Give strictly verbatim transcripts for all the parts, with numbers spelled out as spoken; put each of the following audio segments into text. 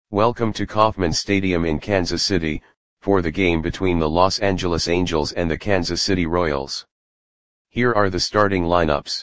Welcome to Kauffman Stadium in Kansas City, for the game between the Los Angeles Angels and the Kansas City Royals. Here are the starting lineups.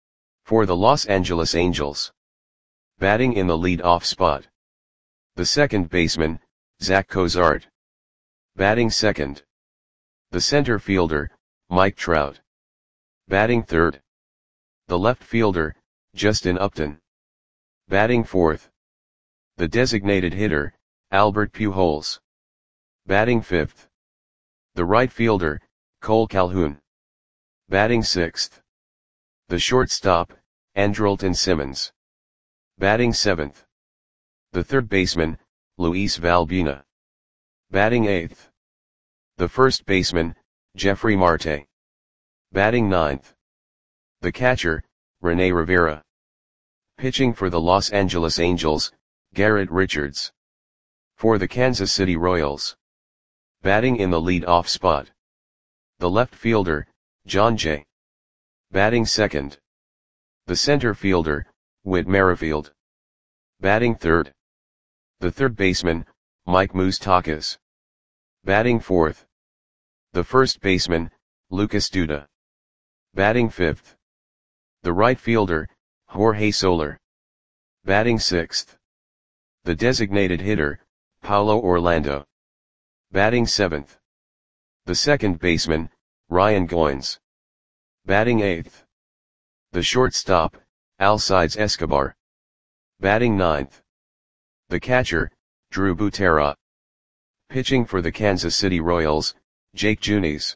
For the Los Angeles Angels. Batting in the lead-off spot. The second baseman, Zach Cozart. Batting second. The center fielder, Mike Trout. Batting third. The left fielder, Justin Upton. Batting fourth. The designated hitter, Albert Pujols. Batting fifth. The right fielder, Cole Calhoun. Batting sixth. The shortstop, Andrelton Simmons. Batting seventh. The third baseman, Luis Valbuena. Batting eighth. The first baseman, Jeffrey Marte. Batting ninth. The catcher, Rene Rivera. Pitching for the Los Angeles Angels, Garrett Richards. For the Kansas City Royals. Batting in the lead-off spot. The left fielder, Jon Jay. Batting second. The center fielder, Whit Merrifield. Batting third. The third baseman, Mike Moustakas. Batting fourth. The first baseman, Lucas Duda. Batting fifth. The right fielder, Jorge Soler. Batting sixth. The designated hitter, Paulo Orlando. Batting seventh. The second baseman, Ryan Goins. Batting eighth. The shortstop, Alcides Escobar. Batting ninth. The catcher, Drew Butera. Pitching for the Kansas City Royals, Jake Junis.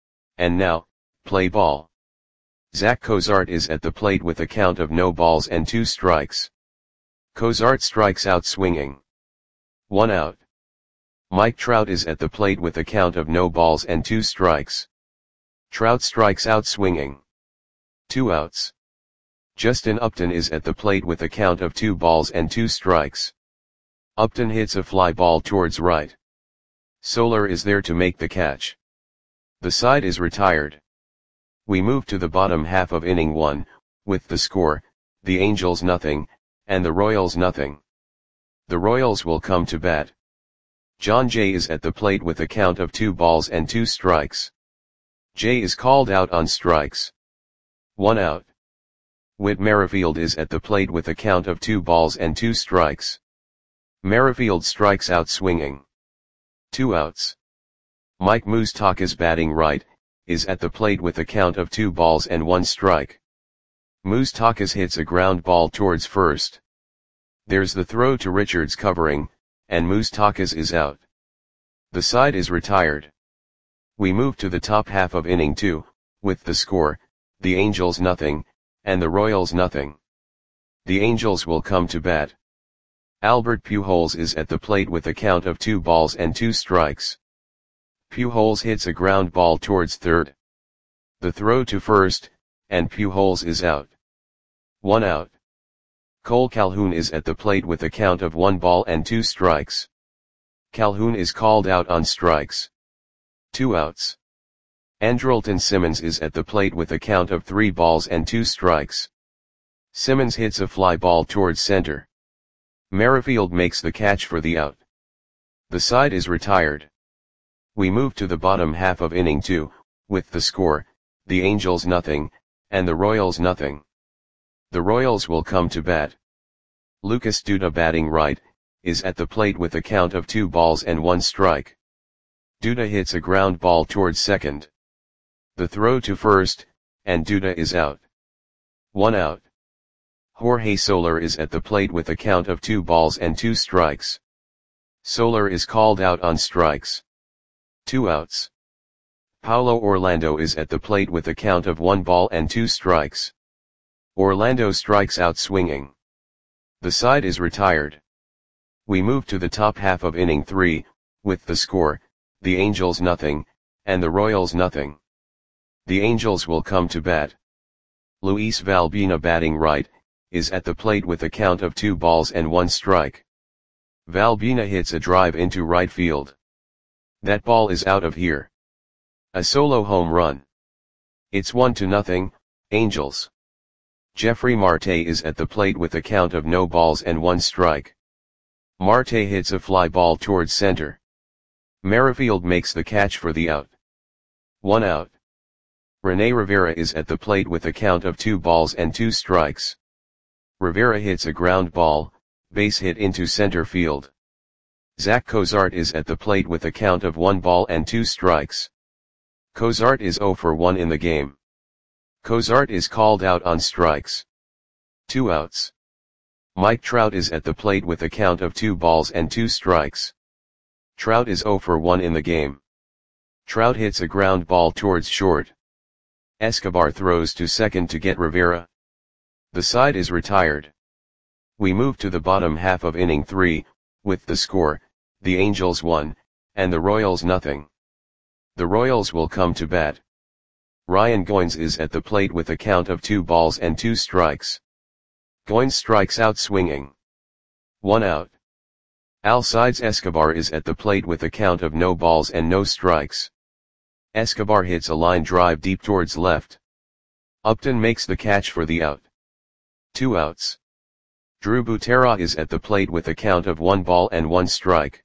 And now, play ball. Zach Cozart is at the plate with a count of no balls and two strikes. Cozart strikes out swinging. One out. Mike Trout is at the plate with a count of no balls and two strikes. Trout strikes out swinging. Two outs. Justin Upton is at the plate with a count of two balls and two strikes. Upton hits a fly ball towards right. Soler is there to make the catch. The side is retired. We move to the bottom half of inning one, with the score, the Angels nothing, and the Royals nothing. The Royals will come to bat. Jon Jay is at the plate with a count of two balls and two strikes. Jay is called out on strikes. One out. Whit Merrifield is at the plate with a count of two balls and two strikes. Merrifield strikes out swinging. Two outs. Mike Moustakas, batting right, is at the plate with a count of two balls and one strike. Moustakas hits a ground ball towards first. There's the throw to Richards covering, and Moustakas is out. The side is retired. We move to the top half of inning two, with the score, the Angels nothing, and the Royals nothing. The Angels will come to bat. Albert Pujols is at the plate with a count of two balls and two strikes. Pujols hits a ground ball towards third. The throw to first, and Pujols is out. One out. Cole Calhoun is at the plate with a count of one ball and two strikes. Calhoun is called out on strikes. Two outs. Andrelton Simmons is at the plate with a count of three balls and two strikes. Simmons hits a fly ball towards center. Merrifield makes the catch for the out. The side is retired. We move to the bottom half of inning two, with the score, the Angels nothing, and the Royals nothing. The Royals will come to bat. Lucas Duda, batting right, is at the plate with a count of two balls and one strike. Duda hits a ground ball towards second. The throw to first, and Duda is out. One out. Jorge Soler is at the plate with a count of two balls and two strikes. Soler is called out on strikes. Two outs. Paulo Orlando is at the plate with a count of one ball and two strikes. Orlando strikes out swinging. The side is retired. We move to the top half of inning three, with the score, the Angels nothing, and the Royals nothing. The Angels will come to bat. Luis Valbuena, batting right, is at the plate with a count of two balls and one strike. Valbuena hits a drive into right field. That ball is out of here. A solo home run. It's one to nothing, Angels. Jeffrey Marte is at the plate with a count of no balls and one strike. Marte hits a fly ball towards center. Merrifield makes the catch for the out. One out. Rene Rivera is at the plate with a count of two balls and two strikes. Rivera hits a ground ball, base hit into center field. Zach Cozart is at the plate with a count of one ball and two strikes. Cozart is zero for one in the game. Cozart is called out on strikes. Two outs. Mike Trout is at the plate with a count of two balls and two strikes. Trout is zero for one in the game. Trout hits a ground ball towards short. Escobar throws to second to get Rivera. The side is retired. We move to the bottom half of inning three, with the score, the Angels one, and the Royals nothing. The Royals will come to bat. Ryan Goins is at the plate with a count of two balls and two strikes. Goins strikes out swinging. One out. Alcides Escobar is at the plate with a count of no balls and no strikes. Escobar hits a line drive deep towards left. Upton makes the catch for the out. Two outs. Drew Butera is at the plate with a count of one ball and one strike.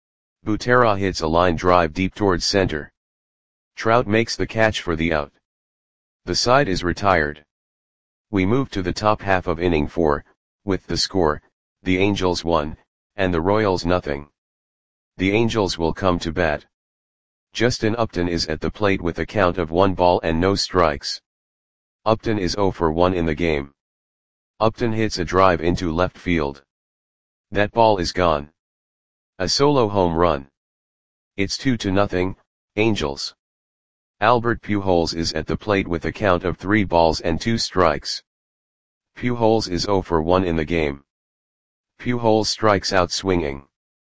Butera hits a line drive deep towards center. Trout makes the catch for the out. The side is retired. We move to the top half of inning four, with the score, the Angels one, and the Royals nothing. The Angels will come to bat. Justin Upton is at the plate with a count of one ball and no strikes. Upton is zero for one in the game. Upton hits a drive into left field. That ball is gone. A solo home run. It's two to nothing, Angels. Albert Pujols is at the plate with a count of three balls and two strikes. Pujols is zero for one in the game. Pujols strikes out swinging.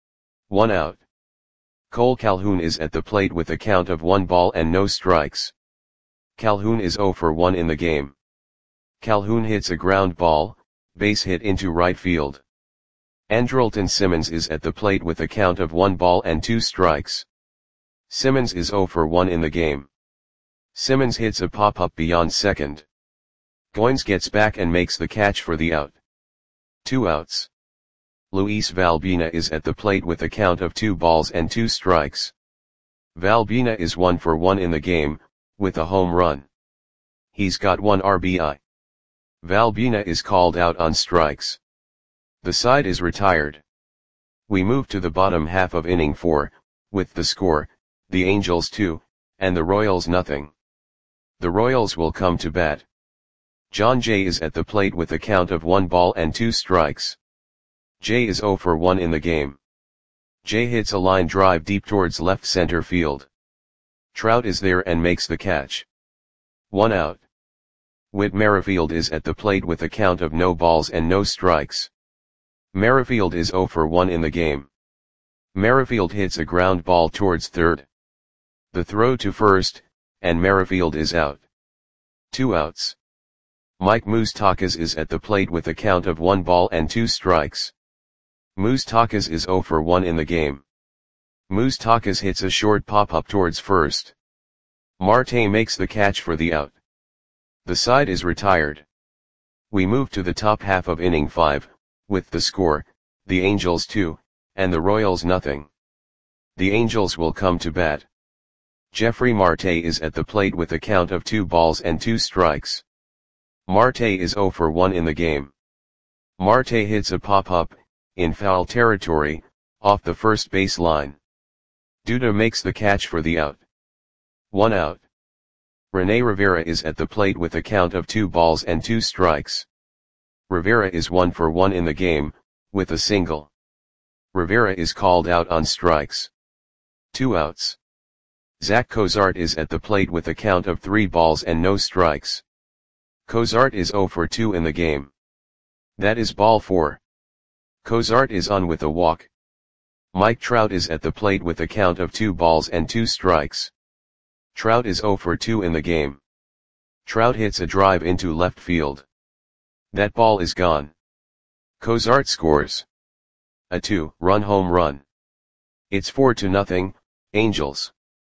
One out. Cole Calhoun is at the plate with a count of one ball and no strikes. Calhoun is zero for one in the game. Calhoun hits a ground ball, base hit into right field. Andrelton Simmons is at the plate with a count of one ball and two strikes. Simmons is zero for one in the game. Simmons hits a pop-up beyond second. Goins gets back and makes the catch for the out. Two outs. Luis Valbina is at the plate with a count of two balls and two strikes. Valbina is one for one in the game, with a home run. He's got one R B I. Valbina is called out on strikes. The side is retired. We move to the bottom half of inning four, with the score, the Angels two, and the Royals nothing. The Royals will come to bat. John Jay is at the plate with a count of one ball and two strikes. Jay is zero for one in the game. Jay hits a line drive deep towards left center field. Trout is there and makes the catch. One out. Whit Merrifield is at the plate with a count of no balls and no strikes. Merrifield is zero for one in the game. Merrifield hits a ground ball towards third. The throw to first, and Merrifield is out. Two outs. Mike Moustakas is at the plate with a count of one ball and two strikes. Moustakas is zero for one in the game. Moustakas hits a short pop-up towards first. Marte makes the catch for the out. The side is retired. We move to the top half of inning five, with the score, the Angels two, and the Royals nothing. The Angels will come to bat. Jeffrey Marte is at the plate with a count of two balls and two strikes. Marte is zero for one in the game. Marte hits a pop-up, in foul territory, off the first base line. Duda makes the catch for the out. One out. Rene Rivera is at the plate with a count of two balls and two strikes. Rivera is one for one in the game, with a single. Rivera is called out on strikes. Two outs. Zach Cozart is at the plate with a count of three balls and no strikes. Cozart is zero for two in the game. That is ball four. Cozart is on with a walk. Mike Trout is at the plate with a count of two balls and two strikes. Trout is zero for two in the game. Trout hits a drive into left field. That ball is gone. Cozart scores a two-run home run. It's four to nothing, Angels.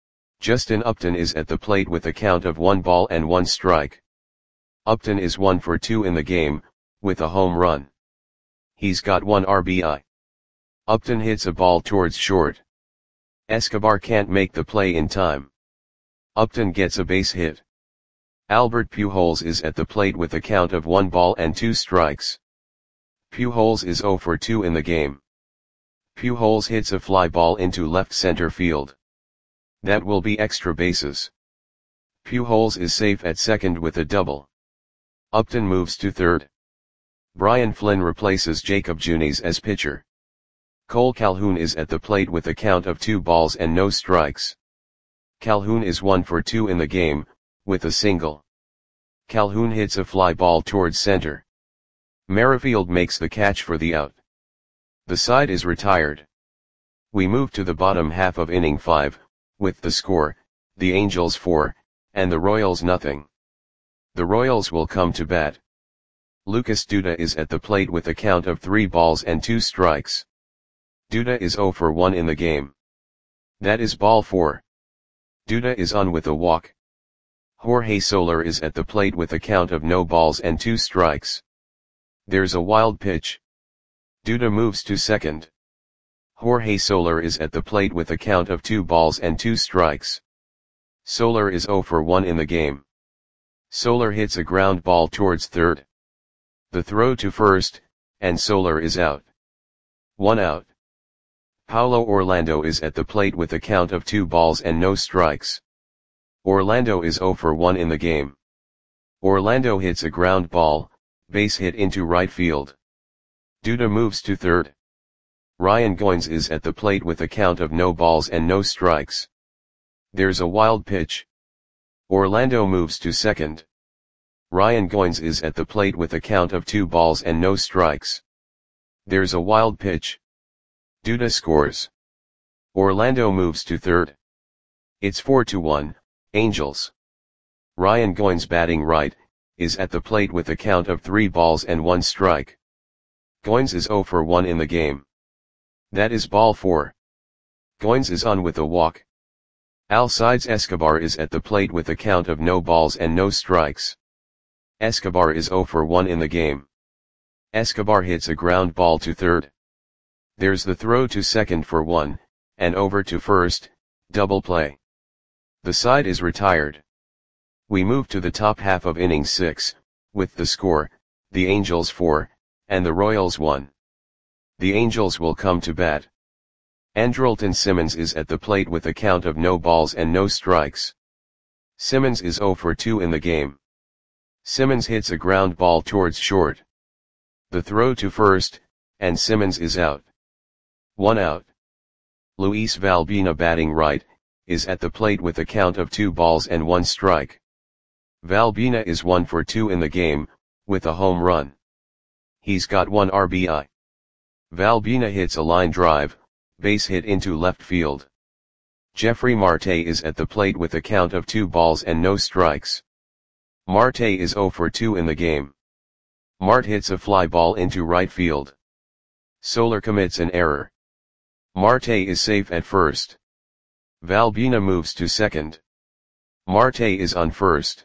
Justin Upton is at the plate with a count of one ball and one strike. Upton is one for two in the game, with a home run. He's got one R B I. Upton hits a ball towards short. Escobar can't make the play in time. Upton gets a base hit. Albert Pujols is at the plate with a count of one ball and two strikes. Pujols is zero for two in the game. Pujols hits a fly ball into left center field. That will be extra bases. Pujols is safe at second with a double. Upton moves to third. Brian Flynn replaces Jacob Junis as pitcher. Cole Calhoun is at the plate with a count of two balls and no strikes. Calhoun is one for two in the game, with a single. Calhoun hits a fly ball towards center. Merrifield makes the catch for the out. The side is retired. We move to the bottom half of inning five, with the score, the Angels four, and the Royals nothing. The Royals will come to bat. Lucas Duda is at the plate with a count of three balls and two strikes. Duda is zero for one in the game. That is ball four. Duda is on with a walk. Jorge Soler is at the plate with a count of no balls and two strikes. There's a wild pitch. Duda moves to second. Jorge Soler is at the plate with a count of two balls and two strikes. Soler is zero for one in the game. Soler hits a ground ball towards third. The throw to first, and Soler is out. One out. Paulo Orlando is at the plate with a count of two balls and no strikes. Orlando is zero for one in the game. Orlando hits a ground ball, base hit into right field. Duda moves to third. Ryan Goins is at the plate with a count of no balls and no strikes. There's a wild pitch. Orlando moves to second. Ryan Goins is at the plate with a count of two balls and no strikes. There's a wild pitch. Duda scores. Orlando moves to third. It's four to one, Angels. Ryan Goins, batting right, is at the plate with a count of three balls and one strike. Goins is zero for one in the game. That is ball four. Goins is on with a walk. Alcides Escobar is at the plate with a count of no balls and no strikes. Escobar is zero for one in the game. Escobar hits a ground ball to third. There's the throw to second for one, and over to first, double play. The side is retired. We move to the top half of inning six, with the score, the Angels four, and the Royals one. The Angels will come to bat. Andrelton Simmons is at the plate with a count of no balls and no strikes. Simmons is zero for two in the game. Simmons hits a ground ball towards short. The throw to first, and Simmons is out. One out. Luis Valbina, batting right, is at the plate with a count of two balls and one strike. Valbina is one for two in the game, with a home run. He's got one R B I. Valbina hits a line drive, base hit into left field. Jeffrey Marte is at the plate with a count of two balls and no strikes. Marte is zero for two in the game. Marte hits a fly ball into right field. Soler commits an error. Marte is safe at first. Valbina moves to second. Marte is on first.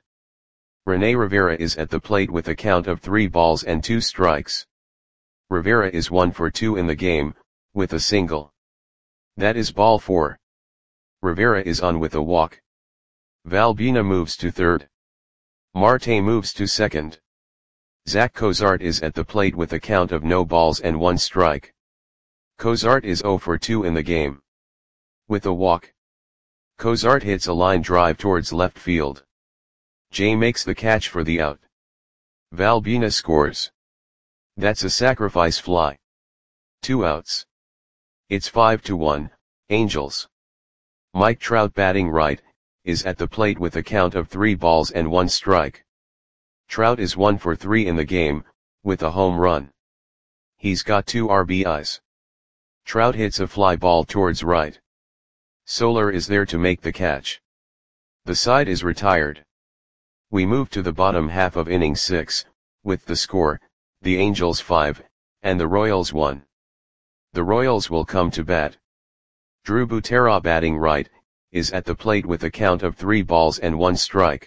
Rene Rivera is at the plate with a count of three balls and two strikes. Rivera is one for two in the game, with a single. That is ball four. Rivera is on with a walk. Valbina moves to third. Marte moves to second. Zach Cozart is at the plate with a count of no balls and one strike. Cozart is zero for two in the game. With a walk. Cozart hits a line drive towards left field. Jay makes the catch for the out. Valbina scores. That's a sacrifice fly. Two outs. It's five to one, Angels. Mike Trout, batting right, is at the plate with a count of three balls and one strike. Trout is one for three in the game, with a home run. He's got two R B Is. Trout hits a fly ball towards right. Soler is there to make the catch. The side is retired. We move to the bottom half of inning six, with the score, the Angels five, and the Royals one. The Royals will come to bat. Drew Butera, batting right, is at the plate with a count of three balls and one strike.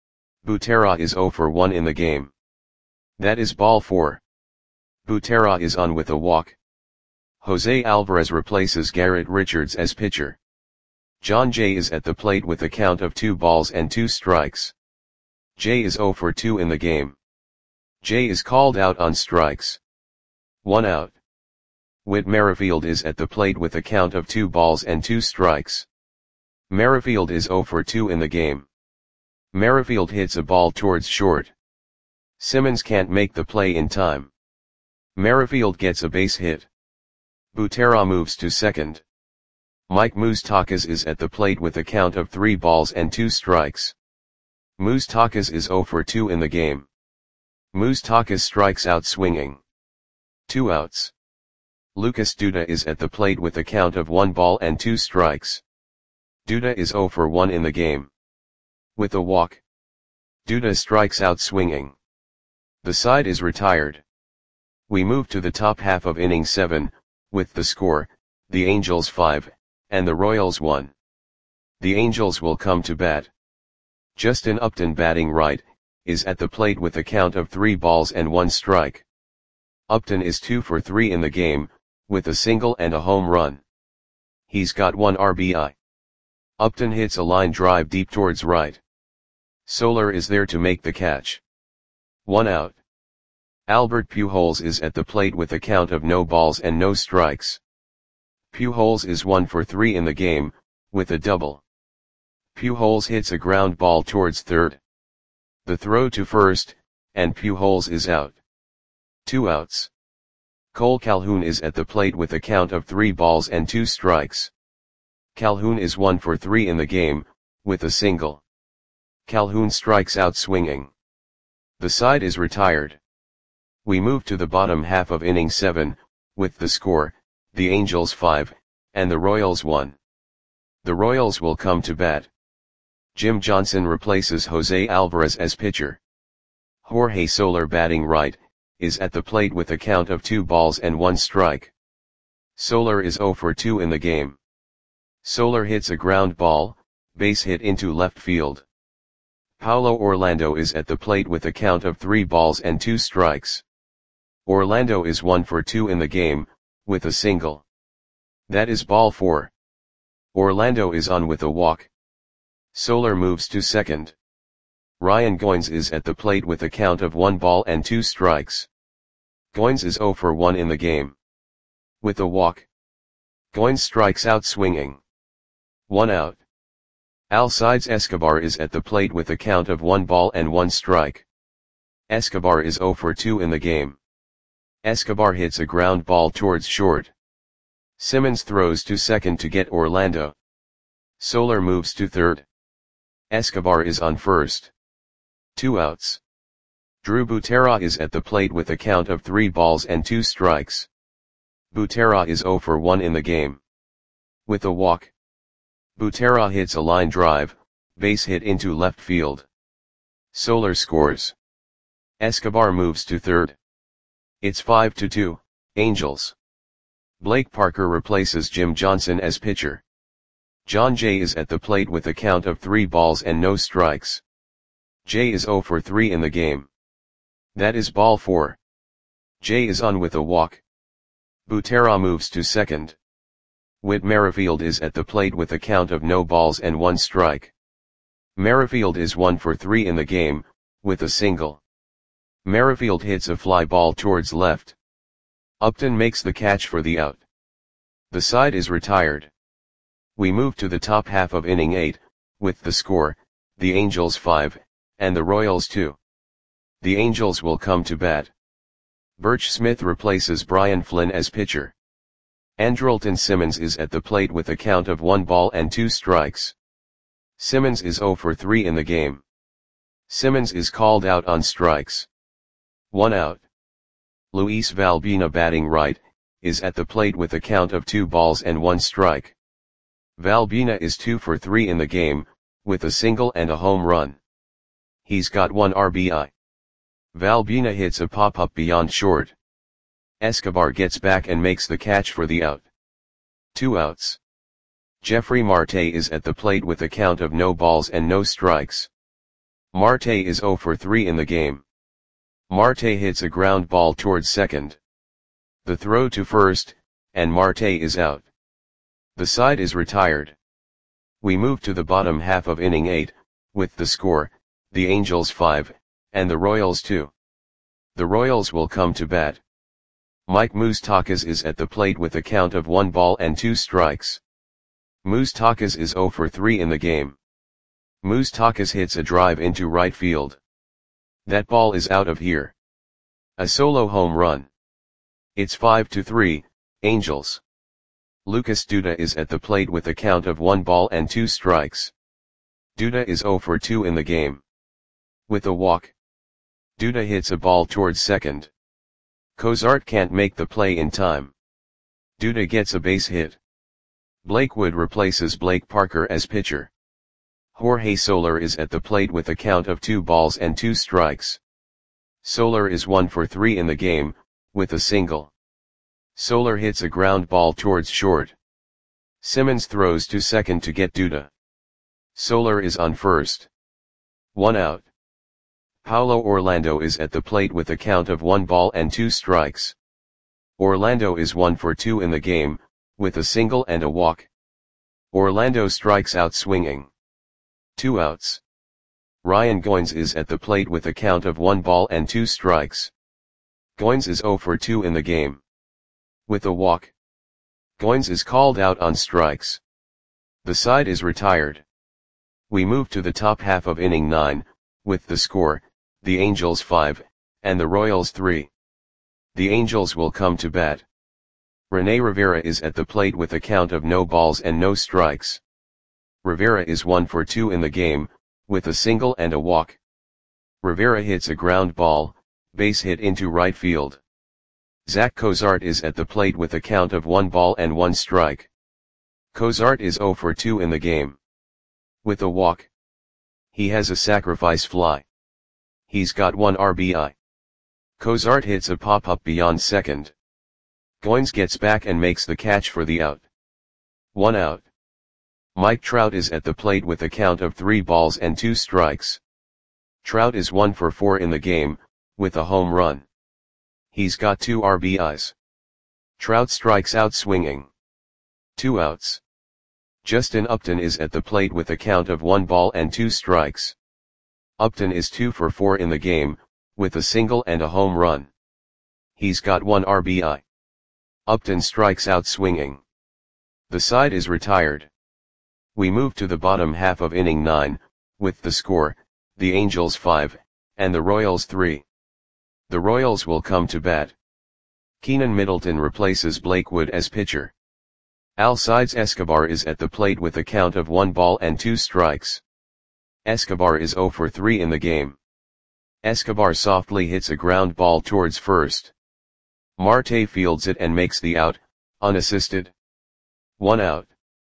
Butera is zero for one in the game. That is ball four. Butera is on with a walk. Jose Alvarez replaces Garrett Richards as pitcher. John Jay is at the plate with a count of two balls and two strikes. Jay is zero for two in the game. Jay is called out on strikes. One out. Whit Merrifield is at the plate with a count of two balls and two strikes. Merrifield is zero for two in the game. Merrifield hits a ball towards short. Simmons can't make the play in time. Merrifield gets a base hit. Butera moves to second. Mike Moustakas is at the plate with a count of three balls and two strikes. Moustakas is zero for two in the game. Moustakas strikes out swinging. Two outs. Lucas Duda is at the plate with a count of one ball and two strikes. Duda is zero for one in the game. With a walk. Duda strikes out swinging. The side is retired. We move to the top half of inning seven, with the score, the Angels five, and the Royals one. The Angels will come to bat. Justin Upton, batting right, is at the plate with a count of three balls and one strike. Upton is two for three in the game, with a single and a home run. He's got one R B I. Upton hits a line drive deep towards right. Soler is there to make the catch. One out. Albert Pujols is at the plate with a count of no balls and no strikes. Pujols is one for three in the game, with a double. Pujols hits a ground ball towards third. The throw to first, and Pujols is out. Two outs. Cole Calhoun is at the plate with a count of three balls and two strikes. Calhoun is one for three in the game, with a single. Calhoun strikes out swinging. The side is retired. We move to the bottom half of inning seven, with the score, the Angels five, and the Royals one. The Royals will come to bat. Jim Johnson replaces Jose Alvarez as pitcher. Jorge Soler, batting right, is at the plate with a count of two balls and one strike. Soler is zero for two in the game. Soler hits a ground ball, base hit into left field. Paulo Orlando is at the plate with a count of three balls and two strikes. Orlando is one for two in the game, with a single. That is ball four. Orlando is on with a walk. Soler moves to second. Ryan Goins is at the plate with a count of one ball and two strikes. Goins is zero for one in the game. With a walk. Goins strikes out swinging. One out. Alcides Escobar is at the plate with a count of one ball and one strike. Escobar is zero for two in the game. Escobar hits a ground ball towards short. Simmons throws to second to get Orlando. Soler moves to third. Escobar is on first. Two outs. Drew Butera is at the plate with a count of three balls and two strikes. Butera is zero for one in the game. With a walk. Butera hits a line drive, base hit into left field. Soler scores. Escobar moves to third. It's five to two, Angels. Blake Parker replaces Jim Johnson as pitcher. John Jay is at the plate with a count of three balls and no strikes. Jay is zero for three in the game. That is ball four. Jay is on with a walk. Butera moves to second. Whit Merrifield is at the plate with a count of no balls and one strike. Merrifield is one for three in the game, with a single. Merrifield hits a fly ball towards left. Upton makes the catch for the out. The side is retired. We move to the top half of inning eight, with the score, the Angels five, and the Royals two. The Angels will come to bat. Birch Smith replaces Brian Flynn as pitcher. Andrelton Simmons is at the plate with a count of one ball and two strikes. Simmons is zero for three in the game. Simmons is called out on strikes. One out. Luis Valbina, batting right, is at the plate with a count of two balls and one strike. Valbina is two for three in the game, with a single and a home run. He's got one R B I. Valbina hits a pop-up beyond short. Escobar gets back and makes the catch for the out. Two outs. Jeffrey Marte is at the plate with a count of no balls and no strikes. Marte is zero for three in the game. Marte hits a ground ball towards second. The throw to first, and Marte is out. The side is retired. We move to the bottom half of inning eight, with the score, the Angels five, and the Royals two. The Royals will come to bat. Mike Moustakas is at the plate with a count of one ball and two strikes. Moustakas is zero for three in the game. Moustakas hits a drive into right field. That ball is out of here. A solo home run. It's five to three, Angels. Lucas Duda is at the plate with a count of one ball and two strikes. Duda is zero for two in the game. With a walk. Duda hits a ball towards second. Cozart can't make the play in time. Duda gets a base hit. Blake Wood replaces Blake Parker as pitcher. Jorge Soler is at the plate with a count of two balls and two strikes. Soler is one for three in the game, with a single. Soler hits a ground ball towards short. Simmons throws to second to get Duda. Soler is on first. One out. Paulo Orlando is at the plate with a count of one ball and two strikes. Orlando is one for two in the game, with a single and a walk. Orlando strikes out swinging. Two outs. Ryan Goins is at the plate with a count of one ball and two strikes. Goins is zero for two in the game. With a walk. Goins is called out on strikes. The side is retired. We move to the top half of inning nine, with the score, the Angels five, and the Royals three. The Angels will come to bat. Rene Rivera is at the plate with a count of no balls and no strikes. Rivera is one for two in the game, with a single and a walk. Rivera hits a ground ball, base hit into right field. Zach Cozart is at the plate with a count of one ball and one strike. Cozart is zero for two in the game. With a walk. He has a sacrifice fly. He's got one R B I. Cozart hits a pop-up beyond second. Goins gets back and makes the catch for the out. One out. Mike Trout is at the plate with a count of three balls and two strikes. Trout is one for four in the game, with a home run. He's got two R B Is. Trout strikes out swinging. Two outs. Justin Upton is at the plate with a count of one ball and two strikes. Upton is two for four in the game, with a single and a home run. He's got one R B I. Upton strikes out swinging. The side is retired. We move to the bottom half of inning nine, with the score, the Angels five, and the Royals three. The Royals will come to bat. Keenan Middleton replaces Blake Wood as pitcher. Alcides Escobar is at the plate with a count of one ball and two strikes. Escobar is zero for three in the game. Escobar softly hits a ground ball towards first. Marte fields it and makes the out, unassisted. One out.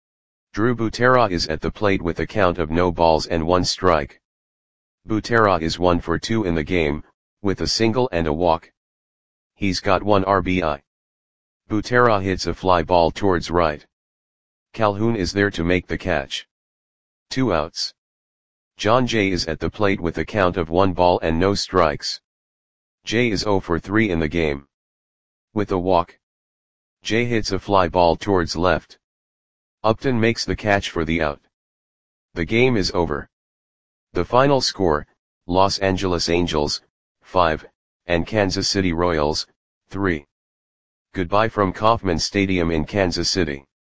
Drew Butera is at the plate with a count of no balls and one strike. Butera is one for two in the game, with a single and a walk. He's got one R B I. Butera hits a fly ball towards right. Calhoun is there to make the catch. Two outs. John Jay is at the plate with a count of one ball and no strikes. Jay is zero for three in the game. With a walk. Jay hits a fly ball towards left. Upton makes the catch for the out. The game is over. The final score, Los Angeles Angels, five, and Kansas City Royals, three. Goodbye from Kauffman Stadium in Kansas City.